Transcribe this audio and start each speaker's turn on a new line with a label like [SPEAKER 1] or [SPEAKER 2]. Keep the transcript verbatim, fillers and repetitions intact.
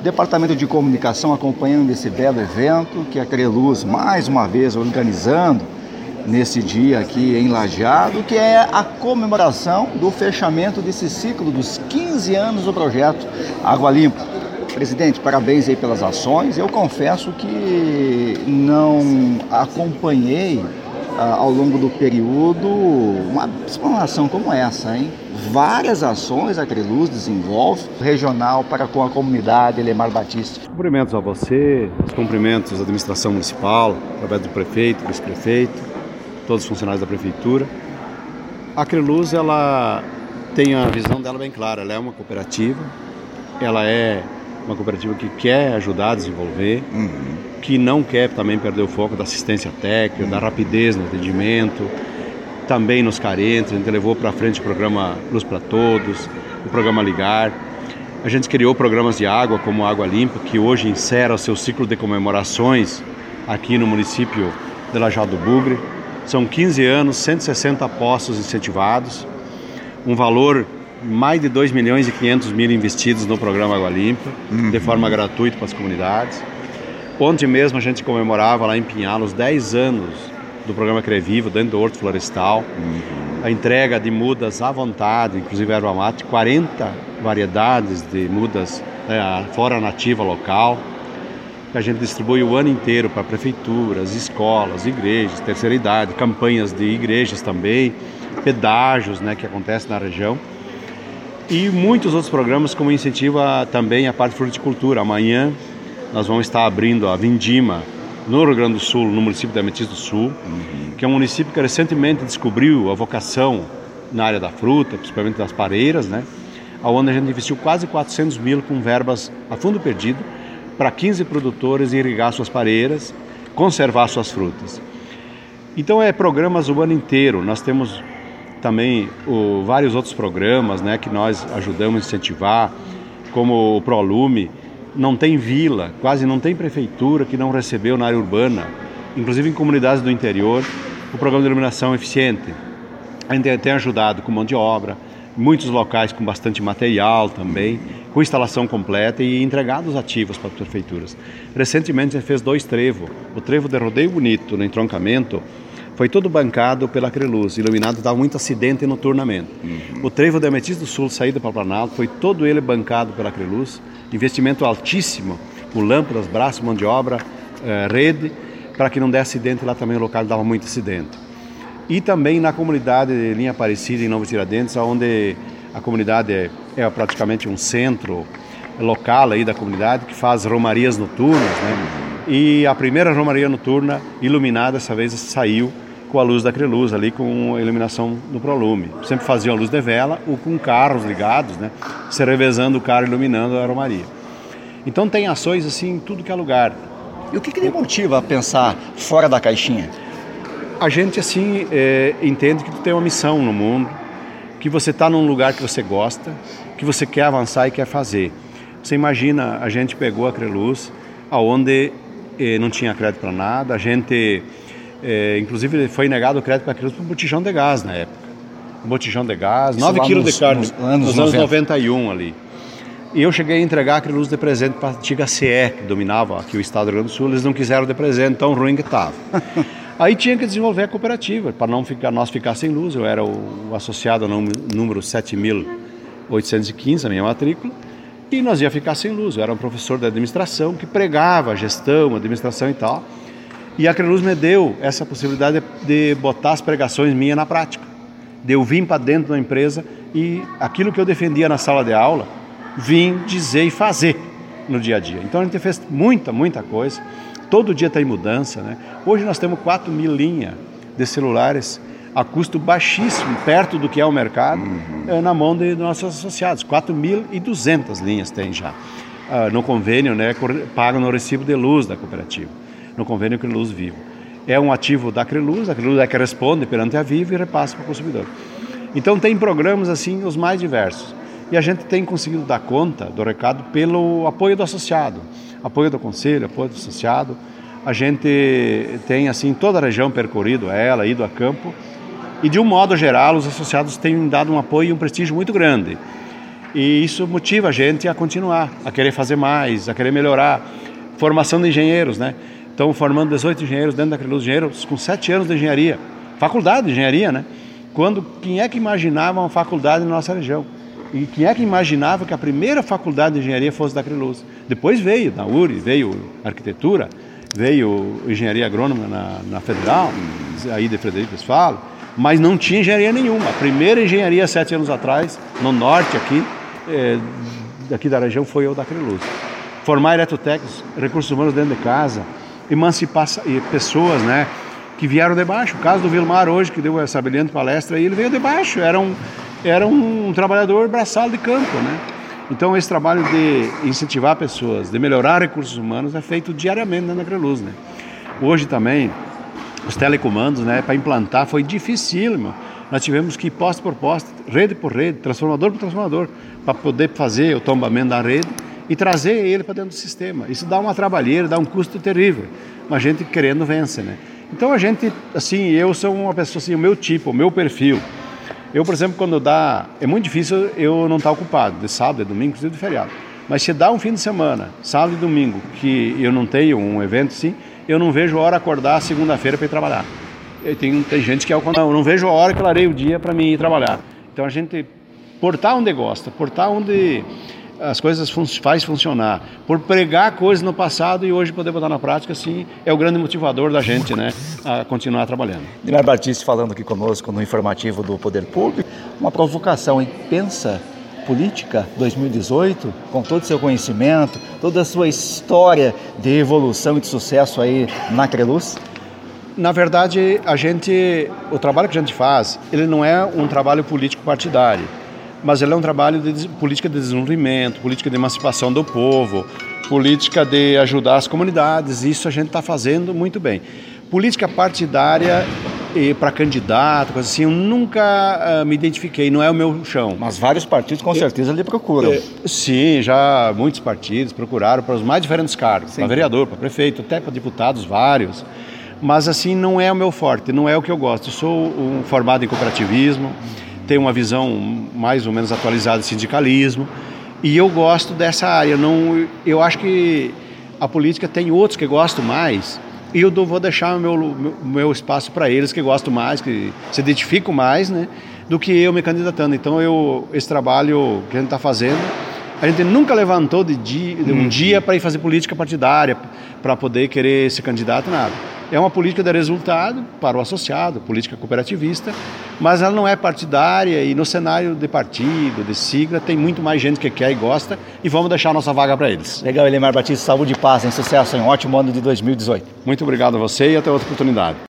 [SPEAKER 1] Departamento de Comunicação acompanhando esse belo evento que a Creluz mais uma vez organizando nesse dia aqui em Lajeado, que é a comemoração do fechamento desse ciclo dos quinze anos do projeto Água Limpa. Presidente, parabéns aí pelas ações. Eu confesso que não acompanhei ah, ao longo do período uma explanação como essa, hein? Várias ações a Creluz desenvolve, regional para com a comunidade Elemar Batista.
[SPEAKER 2] Cumprimentos a você, os cumprimentos à administração municipal, através do prefeito, vice-prefeito, todos os funcionários da prefeitura. A Creluz, ela tem a visão dela bem clara, ela é uma cooperativa, ela é uma cooperativa que quer ajudar a desenvolver, uhum. que não quer também perder o foco da assistência técnica, uhum. da rapidez no atendimento, também nos carentes. A gente levou para frente o programa Luz para Todos, o programa Ligar. A gente criou programas de água como Água Limpa, que hoje encerra o seu ciclo de comemorações aqui no município de Lajeado do Bugre. São quinze anos, cento e sessenta postos incentivados, um valor mais de dois milhões e quinhentos mil investidos no programa Água Limpa, uhum. de forma gratuita para as comunidades. Ontem mesmo a gente comemorava lá em Pinhal os dez anos do programa Crevivo, dentro do Horto Florestal. Uhum. A entrega de mudas à vontade, inclusive erva mate, quarenta variedades de mudas, né, flora nativa local, que a gente distribui o ano inteiro para prefeituras, escolas, igrejas, terceira idade, campanhas de igrejas também, pedágios, né, que acontecem na região. E muitos outros programas como incentiva também a parte de fruticultura. Amanhã nós vamos estar abrindo a Vindima no Rio Grande do Sul, no município de Ametista do Sul, uhum. que é um município que recentemente descobriu a vocação na área da fruta, principalmente das pareiras, né? Onde a gente investiu quase quatrocentos mil com verbas a fundo perdido para quinze produtores irrigar suas pareiras, conservar suas frutas. Então é programas o ano inteiro. Nós temos também o, vários outros programas, né, que nós ajudamos a incentivar, como o ProLume. Não tem vila, quase não tem prefeitura que não recebeu na área urbana, inclusive em comunidades do interior, o programa de iluminação eficiente. A gente tem ajudado com mão de obra, muitos locais com bastante material também, com instalação completa e entregado os ativos para as prefeituras. Recentemente a gente fez dois trevos. O trevo de Rodeio Bonito, no entroncamento, foi todo bancado pela Creluz, iluminado, dava muito acidente noturnamente. Uhum. O trevo de Ametista do Sul, saída para o Planalto, foi todo ele bancado pela Creluz, investimento altíssimo, com lâmpadas, braços, mão de obra, eh, rede, para que não desse acidente. Lá também o local dava muito acidente. E também na comunidade de Linha Aparecida, em Novo Tiradentes, onde a comunidade é, é praticamente um centro local aí da comunidade, que faz romarias noturnas, né? E a primeira romaria noturna iluminada, dessa vez, saiu com a luz da Creluz, ali com a iluminação do ProLume. Sempre faziam a luz de vela ou com carros ligados, né? Se revezando o carro iluminando a romaria. Então tem ações assim em tudo que é lugar.
[SPEAKER 1] E o que, que lhe motiva a pensar fora da caixinha?
[SPEAKER 2] A gente assim é, entende que tu tem uma missão no mundo, que você está num lugar que você gosta, que você quer avançar e quer fazer. Você imagina, a gente pegou a Creluz, aonde eh, não tinha crédito para nada, a gente... É, inclusive foi negado o crédito para a Creluz por um botijão de gás na época. Um botijão de gás, nove quilos de carne, nos anos, nos anos noventa e um ali. E eu cheguei a entregar a Creluz de presente para a antiga C E, que dominava aqui o estado do Rio Grande do Sul. Eles não quiseram de presente, tão ruim que estava. Aí tinha que desenvolver a cooperativa, para não ficar, nós ficar sem luz. Eu era o, o associado ao número sete mil oitocentos e quinze, a minha matrícula, e nós ia ficar sem luz. Eu era um professor da administração que pregava gestão, administração e tal. E a Creluz me deu essa possibilidade de, de botar as pregações minhas na prática. De eu vir para dentro da empresa e aquilo que eu defendia na sala de aula, vim dizer e fazer no dia a dia. Então a gente fez muita, muita coisa. Todo dia está em mudança, né? Hoje nós temos quatro mil linhas de celulares a custo baixíssimo, perto do que é o mercado, uhum. na mão de nossos associados. quatro mil e duzentas linhas tem já. Uh, no convênio, né, pagam no recibo de luz da cooperativa. No convênio Creluz Vivo. É um ativo da Creluz, a Creluz é que responde perante a Vivo e repassa para o consumidor. Então tem programas assim, os mais diversos. E a gente tem conseguido dar conta do recado pelo apoio do associado, apoio do conselho, apoio do associado. A gente tem assim toda a região percorrido ela, ido a campo. E de um modo geral, os associados têm dado um apoio e um prestígio muito grande. E isso motiva a gente a continuar, a querer fazer mais, a querer melhorar. Formação de engenheiros, né? Estão formando dezoito engenheiros dentro da Acreluz, engenheiros com sete anos de engenharia, faculdade de engenharia, né? Quando, quem é que imaginava uma faculdade na nossa região? E quem é que imaginava que a primeira faculdade de engenharia fosse da Acreluz? Depois veio da U R I, veio arquitetura, veio engenharia agrônoma na, na Federal, aí de Frederico Westphalen, mas não tinha engenharia nenhuma. A primeira engenharia, sete anos atrás, no norte aqui, é, daqui da região, foi eu da Acreluz. Formar eletrotécnicos, recursos humanos dentro de casa, emancipar pessoas, né, que vieram de baixo. O caso do Vilmar hoje, que deu essa brilhante palestra, ele veio de baixo, era um, era um trabalhador braçal de campo, né? Então esse trabalho de incentivar pessoas, de melhorar recursos humanos é feito diariamente na Acreluz, né? Hoje também, os telecomandos, né, para implantar foi dificílimo. Nós tivemos que ir poste por poste, rede por rede, transformador por transformador, para poder fazer o tombamento da rede e trazer ele para dentro do sistema. Isso dá uma trabalheira, dá um custo terrível, mas a gente querendo vence, né? Então a gente, assim, eu sou uma pessoa assim, o meu tipo, o meu perfil. Eu, por exemplo, quando dá, é muito difícil eu não estar ocupado, de sábado, de domingo, inclusive de feriado. Mas se dá um fim de semana, sábado e domingo, que eu não tenho um evento assim, eu não vejo a hora acordar segunda-feira para ir trabalhar. Tem, tem gente que é o contrário, eu não vejo a hora que clarei o dia para mim ir trabalhar. Então a gente, por estar onde gosta, por estar onde as coisas fun- faz funcionar, por pregar coisas no passado e hoje poder botar na prática, assim, é o grande motivador da gente, né, a continuar trabalhando.
[SPEAKER 1] Guilherme Batista falando aqui conosco no informativo do Poder Público, uma provocação, hein? Pensa política dois mil e dezoito, com todo o seu conhecimento, toda a sua história de evolução e de sucesso aí na Acreluz.
[SPEAKER 2] Na verdade, a gente, o trabalho que a gente faz, ele não é um trabalho político partidário, mas ele é um trabalho de política de desenvolvimento, política de emancipação do povo, política de ajudar as comunidades. Isso a gente está fazendo muito bem. Política partidária para candidato, coisa assim, eu nunca uh, me identifiquei, não é o meu chão.
[SPEAKER 1] Mas vários partidos com eu, certeza lhe procuram.
[SPEAKER 2] Eu, sim, já muitos partidos procuraram para os mais diferentes cargos, para vereador, para prefeito, até para deputados, vários. Mas assim, não é o meu forte, não é o que eu gosto. Eu sou um formado em cooperativismo, tenho uma visão mais ou menos atualizada de sindicalismo e eu gosto dessa área. Não, eu acho que a política tem outros que gostam mais e eu vou deixar o meu, meu, meu espaço para eles que gostam mais, que se identificam mais, né, do que eu me candidatando. Então eu, esse trabalho que a gente está fazendo, a gente nunca levantou de, dia, de um hum. dia para ir fazer política partidária, para poder querer ser candidato, nada. É uma política de resultado para o associado, política cooperativista, mas ela não é partidária e no cenário de partido, de sigla, tem muito mais gente que quer e gosta e vamos deixar a nossa vaga para eles.
[SPEAKER 1] Legal, Elimar Batista, saúde e paz, em sucesso, em um ótimo ano de dois mil e dezoito.
[SPEAKER 2] Muito obrigado a você e até outra oportunidade.